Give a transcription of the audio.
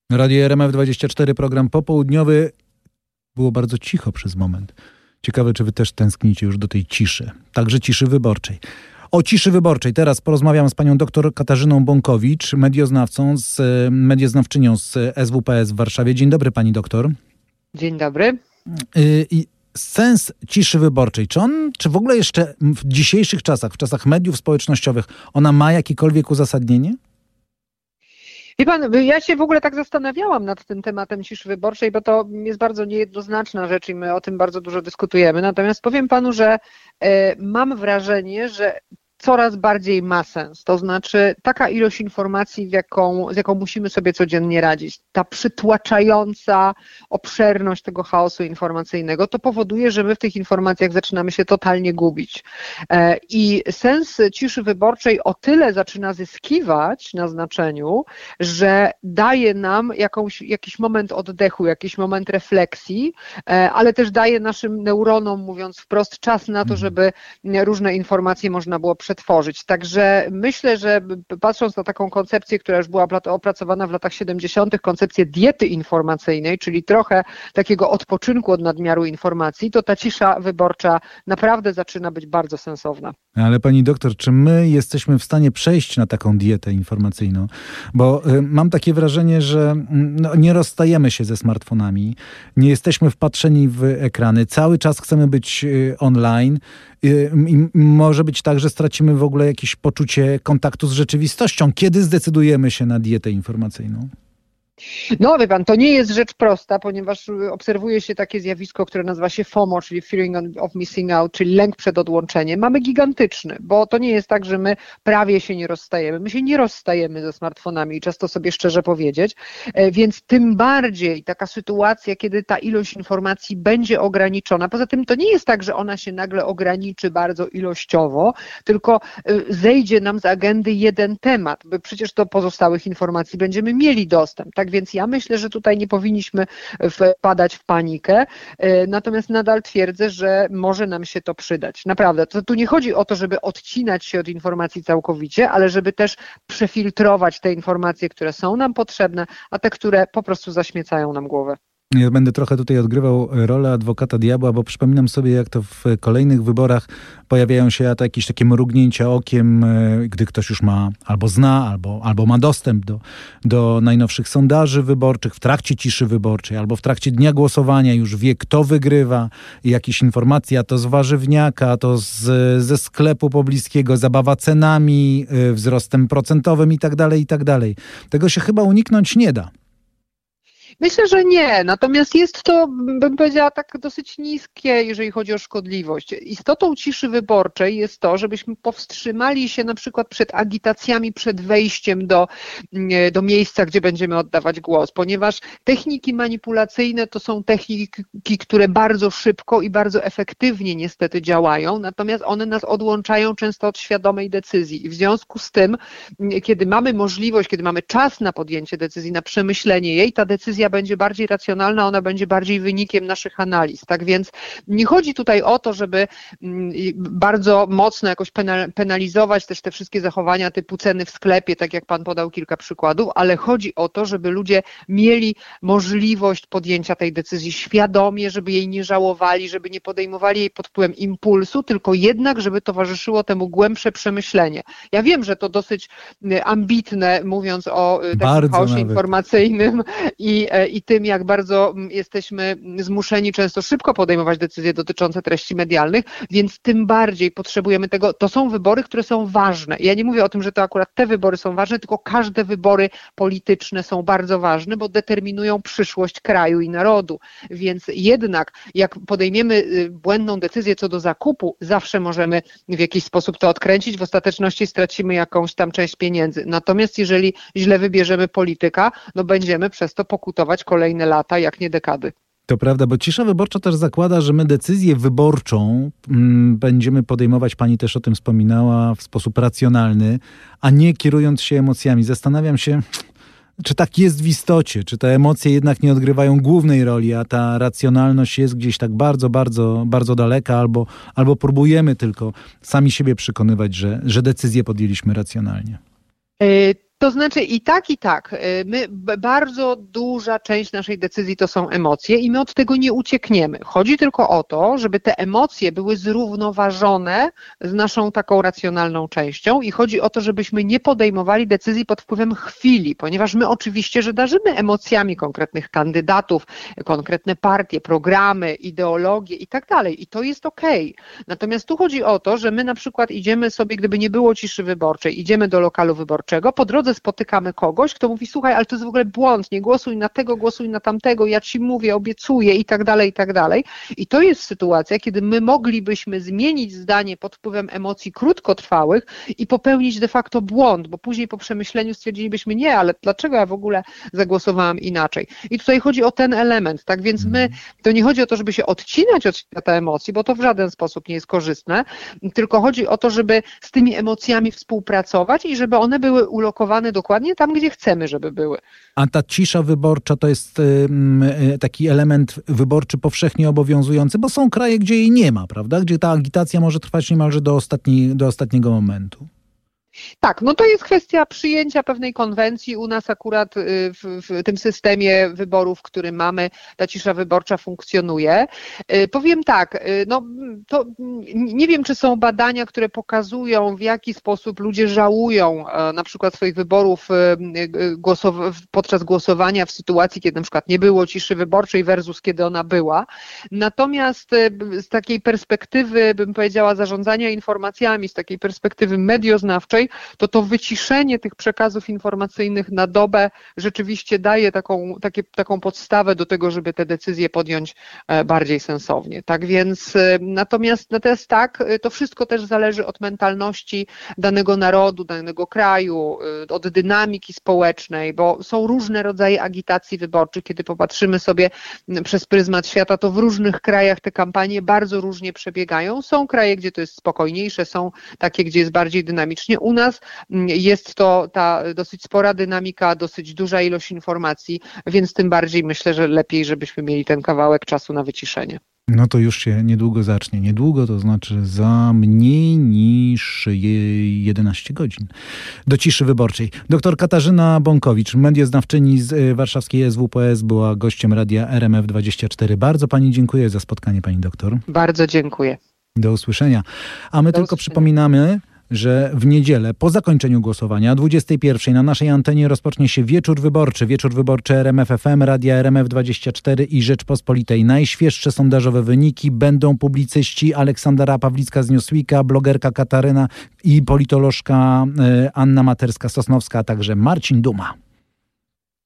Radio RMF24, program popołudniowy. Było bardzo cicho przez moment. Ciekawe, czy wy też tęsknicie już do tej ciszy. Także ciszy wyborczej. O ciszy wyborczej teraz porozmawiam z panią dr Katarzyną Bąkowicz, medioznawczynią z SWPS w Warszawie. Dzień dobry, pani doktor. Dzień dobry. Sens ciszy wyborczej, czy w ogóle jeszcze w dzisiejszych czasach, w czasach mediów społecznościowych, ona ma jakiekolwiek uzasadnienie? Wie pan, ja się w ogóle tak zastanawiałam nad tym tematem ciszy wyborczej, bo to jest bardzo niejednoznaczna rzecz i my o tym bardzo dużo dyskutujemy. Natomiast powiem panu, że mam wrażenie, że coraz bardziej ma sens. To znaczy taka ilość informacji, z jaką musimy sobie codziennie radzić, ta przytłaczająca obszerność tego chaosu informacyjnego, to powoduje, że my w tych informacjach zaczynamy się totalnie gubić. I sens ciszy wyborczej o tyle zaczyna zyskiwać na znaczeniu, że daje nam jakiś moment oddechu, jakiś moment refleksji, ale też daje naszym neuronom, mówiąc wprost, czas na to, żeby różne informacje można było przetworzyć. Także myślę, że patrząc na taką koncepcję, która już była opracowana w latach 70., koncepcję diety informacyjnej, czyli trochę takiego odpoczynku od nadmiaru informacji, to ta cisza wyborcza naprawdę zaczyna być bardzo sensowna. Ale pani doktor, czy my jesteśmy w stanie przejść na taką dietę informacyjną? Bo mam takie wrażenie, że nie rozstajemy się ze smartfonami, nie jesteśmy wpatrzeni w ekrany, cały czas chcemy być online i może być tak, że stracimy w ogóle jakieś poczucie kontaktu z rzeczywistością. Kiedy zdecydujemy się na dietę informacyjną? No wie pan, to nie jest rzecz prosta, ponieważ obserwuje się takie zjawisko, które nazywa się FOMO, czyli Fearing of Missing Out, czyli lęk przed odłączeniem. Mamy gigantyczny, bo to nie jest tak, że my prawie się nie rozstajemy. My się nie rozstajemy ze smartfonami i czas to sobie szczerze powiedzieć, więc tym bardziej taka sytuacja, kiedy ta ilość informacji będzie ograniczona. Poza tym to nie jest tak, że ona się nagle ograniczy bardzo ilościowo, tylko zejdzie nam z agendy jeden temat, bo przecież do pozostałych informacji będziemy mieli dostęp. Tak więc ja myślę, że tutaj nie powinniśmy wpadać w panikę, natomiast nadal twierdzę, że może nam się to przydać. Naprawdę, tu nie chodzi o to, żeby odcinać się od informacji całkowicie, ale żeby też przefiltrować te informacje, które są nam potrzebne, a te, które po prostu zaśmiecają nam głowę. Ja będę trochę tutaj odgrywał rolę adwokata diabła, bo przypominam sobie, jak to w kolejnych wyborach pojawiają się jakieś takie mrugnięcia okiem, gdy ktoś już ma albo zna, albo ma dostęp do najnowszych sondaży wyborczych, w trakcie ciszy wyborczej, albo w trakcie dnia głosowania już wie, kto wygrywa, i jakieś informacje, a to z warzywniaka, a to ze sklepu pobliskiego, zabawa cenami, wzrostem procentowym i tak dalej. Tego się chyba uniknąć nie da. Myślę, że nie, natomiast jest to, bym powiedziała, tak dosyć niskie, jeżeli chodzi o szkodliwość. Istotą ciszy wyborczej jest to, żebyśmy powstrzymali się na przykład przed agitacjami, przed wejściem do miejsca, gdzie będziemy oddawać głos, ponieważ techniki manipulacyjne to są techniki, które bardzo szybko i bardzo efektywnie niestety działają, natomiast one nas odłączają często od świadomej decyzji. I w związku z tym, kiedy mamy możliwość, kiedy mamy czas na podjęcie decyzji, na przemyślenie jej, ta decyzja będzie bardziej racjonalna, ona będzie bardziej wynikiem naszych analiz. Tak więc nie chodzi tutaj o to, żeby bardzo mocno jakoś penalizować też te wszystkie zachowania typu ceny w sklepie, tak jak pan podał kilka przykładów, ale chodzi o to, żeby ludzie mieli możliwość podjęcia tej decyzji świadomie, żeby jej nie żałowali, żeby nie podejmowali jej pod wpływem impulsu, tylko jednak, żeby towarzyszyło temu głębsze przemyślenie. Ja wiem, że to dosyć ambitne, mówiąc o takim chaosie informacyjnym i tym, jak bardzo jesteśmy zmuszeni często szybko podejmować decyzje dotyczące treści medialnych, więc tym bardziej potrzebujemy tego. To są wybory, które są ważne. Ja nie mówię o tym, że to akurat te wybory są ważne, tylko każde wybory polityczne są bardzo ważne, bo determinują przyszłość kraju i narodu. Więc jednak, jak podejmiemy błędną decyzję co do zakupu, zawsze możemy w jakiś sposób to odkręcić, w ostateczności stracimy jakąś tam część pieniędzy. Natomiast jeżeli źle wybierzemy polityka, no będziemy przez to pokutować kolejne lata, jak nie dekady. To prawda, bo cisza wyborcza też zakłada, że my decyzję wyborczą będziemy podejmować, pani też o tym wspominała, w sposób racjonalny, a nie kierując się emocjami. Zastanawiam się, czy tak jest w istocie, czy te emocje jednak nie odgrywają głównej roli, a ta racjonalność jest gdzieś tak bardzo, bardzo, bardzo daleka, albo próbujemy tylko sami siebie przekonywać, że decyzję podjęliśmy racjonalnie. To znaczy i tak. Bardzo duża część naszej decyzji to są emocje i my od tego nie uciekniemy. Chodzi tylko o to, żeby te emocje były zrównoważone z naszą taką racjonalną częścią i chodzi o to, żebyśmy nie podejmowali decyzji pod wpływem chwili, ponieważ my oczywiście, że darzymy emocjami konkretnych kandydatów, konkretne partie, programy, ideologie i tak dalej i to jest okej. Natomiast tu chodzi o to, że my na przykład idziemy sobie, gdyby nie było ciszy wyborczej, idziemy do lokalu wyborczego, po drodze spotykamy kogoś, kto mówi, słuchaj, ale to jest w ogóle błąd, nie głosuj na tego, głosuj na tamtego, ja ci mówię, obiecuję i tak dalej, i tak dalej. I to jest sytuacja, kiedy my moglibyśmy zmienić zdanie pod wpływem emocji krótkotrwałych i popełnić de facto błąd, bo później po przemyśleniu stwierdzilibyśmy, nie, ale dlaczego ja w ogóle zagłosowałam inaczej? I tutaj chodzi o ten element, tak więc to nie chodzi o to, żeby się odcinać od świata emocji, bo to w żaden sposób nie jest korzystne, tylko chodzi o to, żeby z tymi emocjami współpracować i żeby one były ulokowane dokładnie tam, gdzie chcemy, żeby były. A ta cisza wyborcza to jest taki element wyborczy powszechnie obowiązujący, bo są kraje, gdzie jej nie ma, prawda? Gdzie ta agitacja może trwać niemalże do ostatniego momentu. Tak, no to jest kwestia przyjęcia pewnej konwencji. U nas akurat w tym systemie wyborów, który mamy, ta cisza wyborcza funkcjonuje. Powiem tak, no to nie wiem, czy są badania, które pokazują, w jaki sposób ludzie żałują na przykład swoich wyborów podczas głosowania w sytuacji, kiedy na przykład nie było ciszy wyborczej versus kiedy ona była. Natomiast z takiej perspektywy, bym powiedziała, zarządzania informacjami, z takiej perspektywy medioznawczej, to wyciszenie tych przekazów informacyjnych na dobę rzeczywiście daje taką podstawę do tego, żeby te decyzje podjąć bardziej sensownie. Tak więc natomiast tak, to wszystko też zależy od mentalności danego narodu, danego kraju, od dynamiki społecznej, bo są różne rodzaje agitacji wyborczych. Kiedy popatrzymy sobie przez pryzmat świata, to w różnych krajach te kampanie bardzo różnie przebiegają. Są kraje, gdzie to jest spokojniejsze, są takie, gdzie jest bardziej dynamicznie. U nas jest to ta dosyć spora dynamika, dosyć duża ilość informacji, więc tym bardziej myślę, że lepiej, żebyśmy mieli ten kawałek czasu na wyciszenie. No to już się niedługo zacznie. Niedługo to znaczy za mniej niż 11 godzin do ciszy wyborczej. Doktor Katarzyna Bąkowicz, medioznawczyni z warszawskiej SWPS, była gościem radia RMF24. Bardzo pani dziękuję za spotkanie, pani doktor. Bardzo dziękuję. Do usłyszenia. A my tylko przypominamy, że w niedzielę po zakończeniu głosowania o 21:00 na naszej antenie rozpocznie się wieczór wyborczy RMF FM, Radia RMF24 i Rzeczpospolitej. Najświeższe sondażowe wyniki będą publicyści Aleksandra Pawlicka z Newsweeka, blogerka Kataryna i politolożka Anna Materska-Sosnowska, a także Marcin Duma.